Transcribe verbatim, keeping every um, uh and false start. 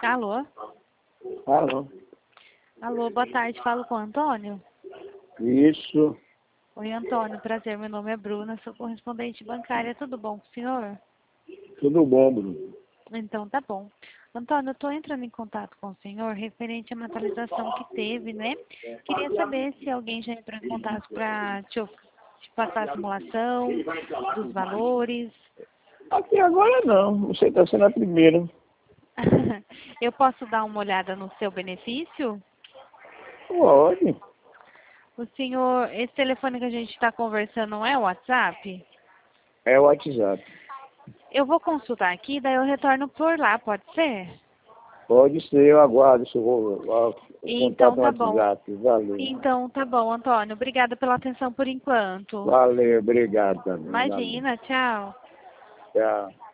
Alô? Alô? Alô, boa tarde. Falo com o Antônio? Isso. Oi, Antônio. Prazer. Meu nome é Bruna. Sou correspondente bancária. Tudo bom com o senhor? Tudo bom, Bruno? Então, tá bom. Antônio, eu estou entrando em contato com o senhor referente a uma atualização que teve, né? Queria saber se alguém já entrou em contato para te, of- te passar a simulação dos valores. Aqui agora não. Você está sendo a primeira. Eu posso dar uma olhada no seu benefício? Pode. O senhor, esse telefone que a gente está conversando não é o WhatsApp? É o WhatsApp. Eu vou consultar aqui, daí eu retorno por lá, pode ser? Pode ser, eu aguardo o seu o Então contato no tá bom. WhatsApp. Valeu. Então tá bom, Antônio. Obrigada pela atenção por enquanto. Valeu, obrigado também. Valeu. Imagina, tchau. Tchau.